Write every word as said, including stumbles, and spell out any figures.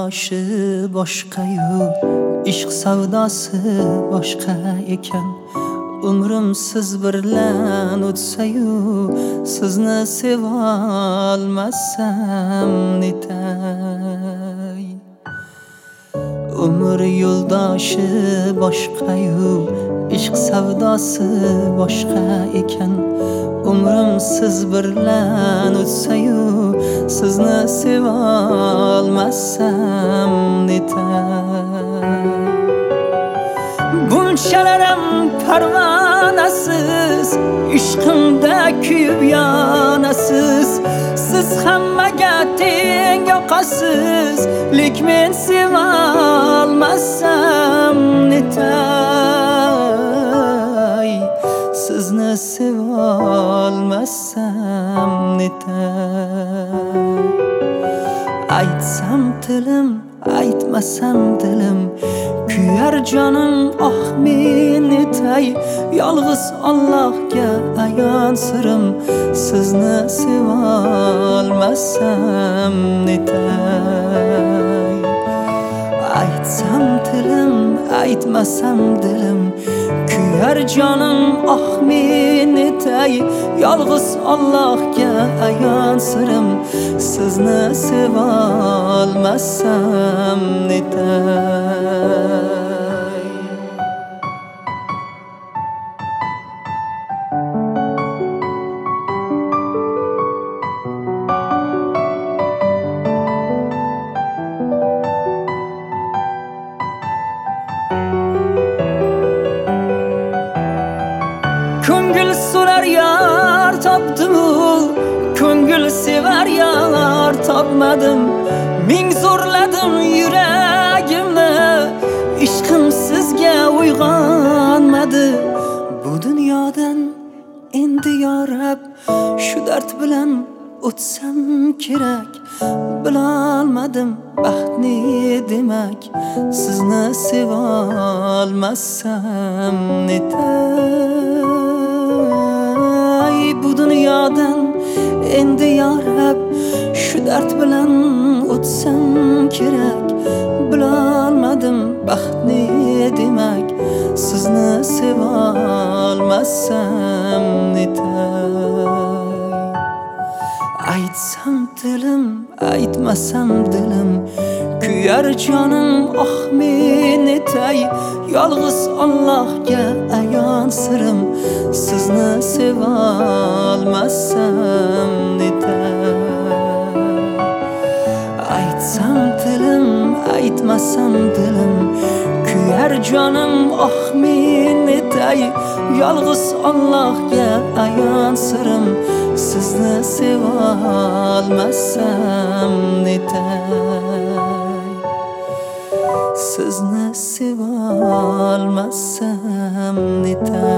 yo'ldoshi boshqa-yu, ishq savdosi boshqa ekan. Umrim siz bilan o'tsa-yu, sizni sevolmasam netay. Umr yo'ldoshi boshqa-yu, ishq savdosi boshqa ekan. Umrim siz bilan o'tsa-yu, sizni sevolmasam netay. Bunchalarim parvanasiz, ishqimda kuyib yonasiz. Siz hammaga teng yoqasiz, lek men sevolmasam netay. Sizni sevolmasam netay. Aytsam tilim, aytmasam dilim, kuyar jonim oh men netay. Yolg'iz Allohga ayon sirim, sizni sevolmasam netay. Aytsam tilim, aytmasam dilim, kuyar jonim oh men netay. Yolg'iz Allohga ayon sirim, sizni sevolmasam netay. Ko'ngil so'rar yar topdim-u, ko'ngil sevar yar topmadim. Ming zo'rladim yuragimni, ishqim sizga uyg'onmadi. Bu dunyodan endi yorab, shu dard bilan o'tsam kerak. Bilolmadim baxt ne demak, sizni sevolmasam netay. Bu dunyodan endi yorab, shu dard bilan o'tsam kerak. Bilolmadim baxt ne demak, sizni sevolmasam netay. Aytsam tilim, aytmasam dilim, kuyar jonim oh men netay. Yolg'iz Allohga ayon sirim, sizni sevolmasam netay. Aytsam tilim, aytmasam dilim, kuyar jonim oh men netay. Yolg'iz Allohga ayon sirim, sizni sevolmasam netay. Sizni sevolmasam netay.